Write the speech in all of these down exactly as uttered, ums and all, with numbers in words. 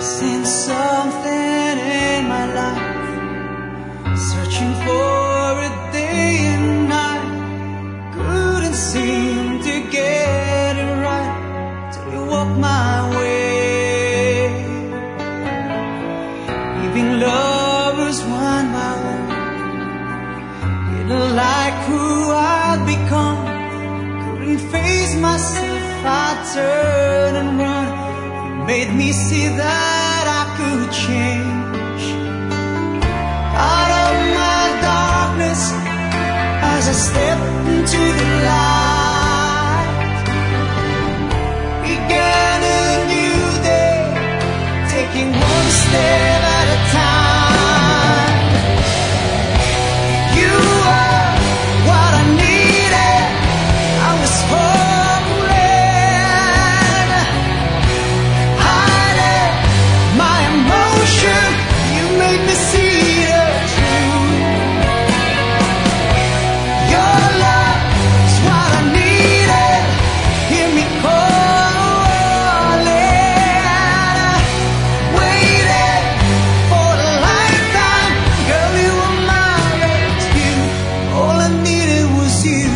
Missing something in my life, searching for a day and night, couldn't seem to get it right till you walked my way, leaving lovers one by one. Didn't like who I'd become, couldn't face myself, I turned and run. Made me see that I could change. Out of my darkness, as I stepped into the light, began a new day, taking one step at a time. You are what I needed. I was hopeless, you made me see the truth. Your love is what I needed. Hear me calling, waited for a lifetime. Girl, you were my rescue. All I needed was you.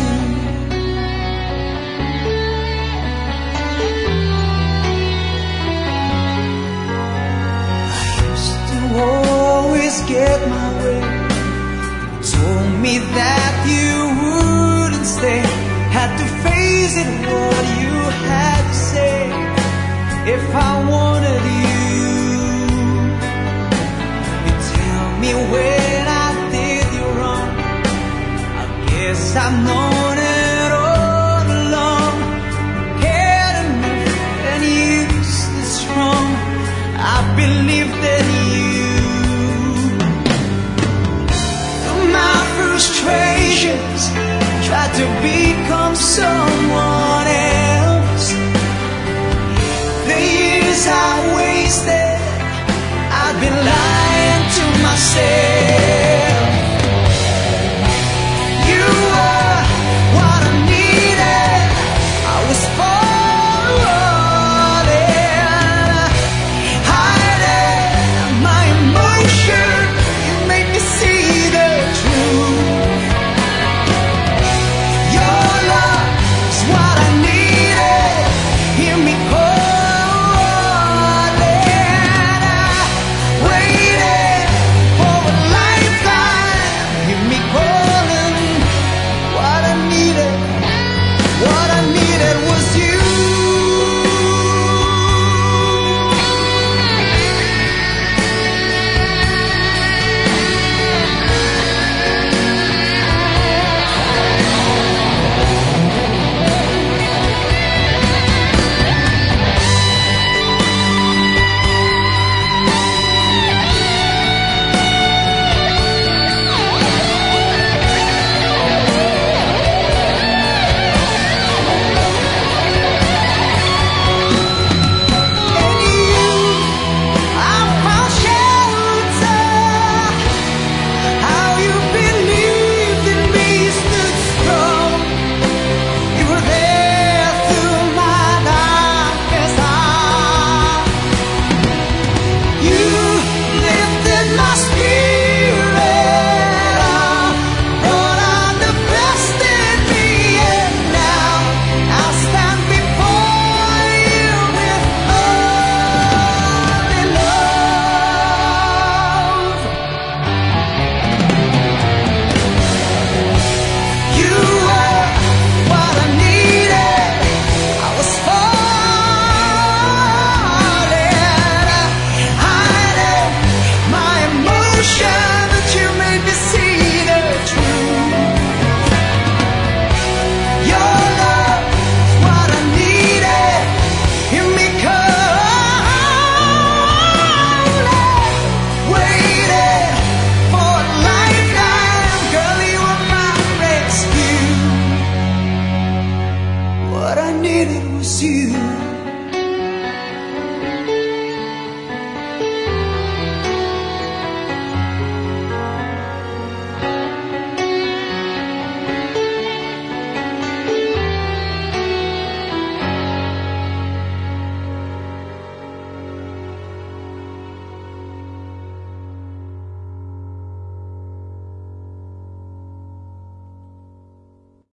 Always get my way. You told me that you wouldn't stay, had to face it, what you had to say. If I wanted you, you tell me when I did you wrong. I guess I've known it all along. Cared enough and used it strong. I believed in you. Frustrations, tried to become someone else. The years I wasted, I've been lying to myself.